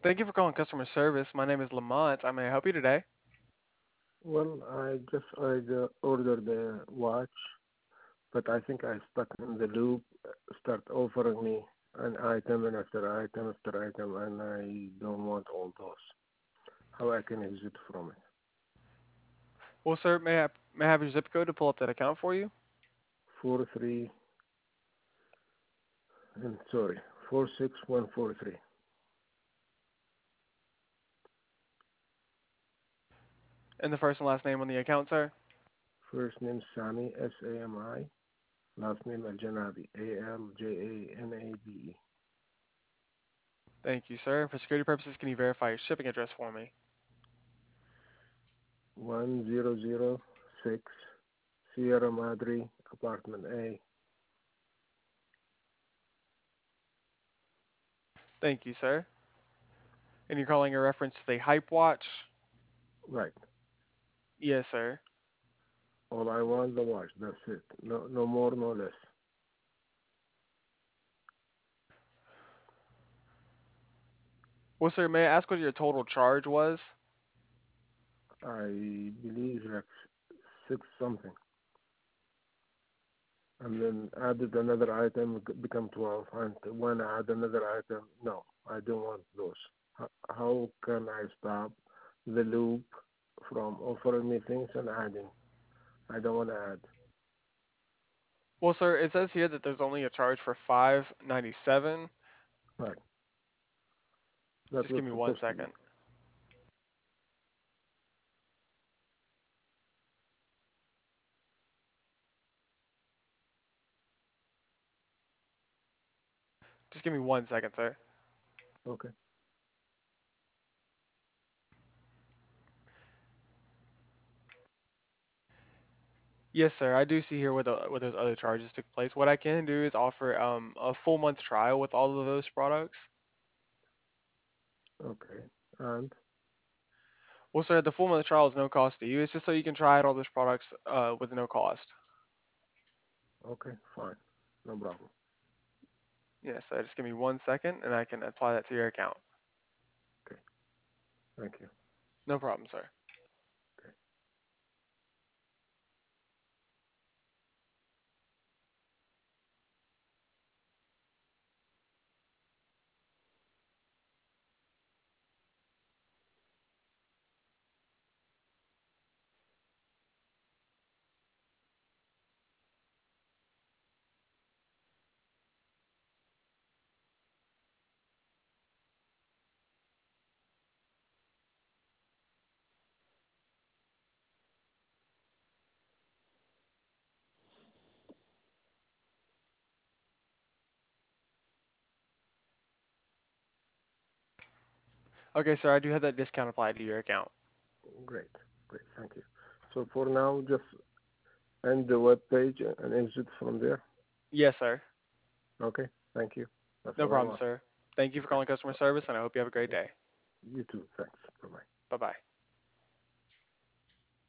Thank you for calling customer service. My name is Lamont. I may help you today. Well, I ordered a watch, but I think I stuck in the loop. Start offering me an item and after item after item, and I don't want all those. How I can exit from it? Well, sir, may I have your zip code to pull up that account for you? 43 and sorry, 46143. And the first and last name on the account, sir? First name Sami Sami, last name Al Janabi Aljanabe. Thank you, sir. For security purposes, can you verify your shipping address for me? 1006 Sierra Madre, apartment A. Thank you, sir. And you're calling a reference to the Hype Watch? Right. Yes, sir. All I want the watch. That's it. No, no more, no less. Well, sir, may I ask what your total charge was? I believe like six something, and then added another item, become 12. And when I add another item, no, I don't want those. How can I stop the loop from offering me things and adding? I don't want to add. Well, sir, it says here that there's only a charge for 597. Right. That Just was give me one supposed to be. second. Just give me one second, sir. Okay. Yes, sir. I do see here where those other charges took place. What I can do is offer a full month trial with all of those products. Okay. And Well, sir, the full month trial is no cost to you. It's just so you can try out all those products with no cost. okay, fine. No problem. Yes, sir. Just give me one second, and I can apply that to your account. Okay. Thank you. No problem, sir. Okay. Okay, sir. I do have that discount applied to your account. Great. Great. Thank you. So for now, just end the web page and exit from there. Yes, sir. Okay. Thank you. That's No all I problem, want. sir. Thank you for calling customer service, and I hope you have a great Okay. day. You too. Thanks. Bye bye. Bye bye.